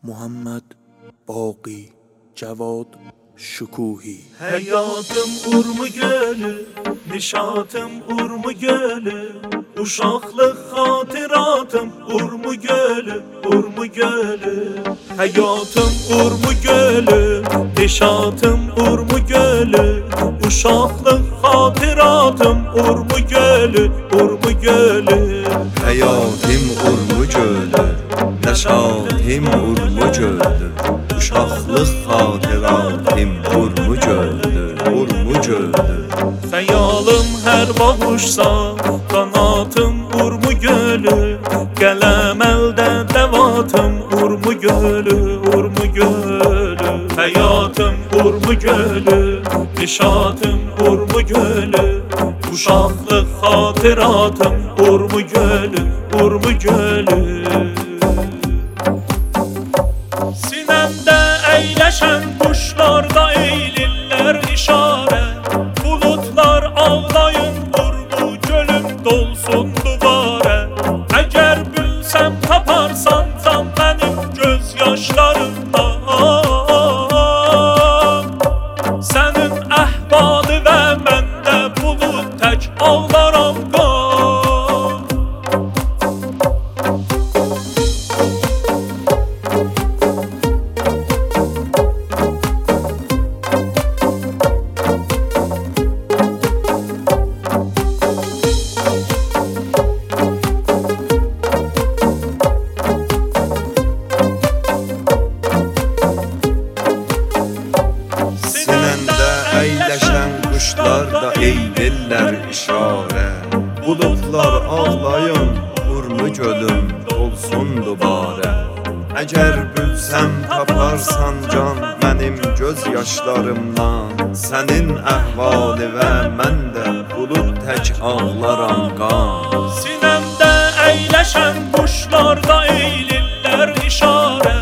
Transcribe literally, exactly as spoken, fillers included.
محمد باقی جواد شکوهی. Həyatım urmu gölü, nişatım urmu gölü, uşaqlıq xatiratım urmu gölü, urmu gölü. Həyatım urmu gölü, nişatım urmu gölü, uşaqlıq xatiratım urmu gölü, urmu gölü. Həyatım urmu gölü, nəşatim urmu gölü, uşaqlıq xatiratım urmu gölü, urmu gölü. Xəyalım hər bağışsa, qanatım urmu gölü, qələm əldə dəvatım urmu gölü, urmu gölü. Həyatım urmu gölü, nişatım urmu gölü, uşaqlıq xatiratım urmu gölü, urmu gölü. Sinəmdə əyləşən quşlarda eylirlər işarə, bulutlar ağlayın urmu gölüm dolsun duvara. Əgər bilsəm taparsan can mənim göz yaşlarımdan, sənin əhvalı və məndə bulut tək ağlaram qan. Əyləşən quşlar da eylirlər işarə, bulutlar ağlayın urmu gölüm dolsun dubara. Əgər bilsəm taparsan can mənim göz yaşlarımdan, sənin əhvalı və mən də bulut tək ağlaram qan. Sinəmdə əyləşən quşlarda eylirlər işarə,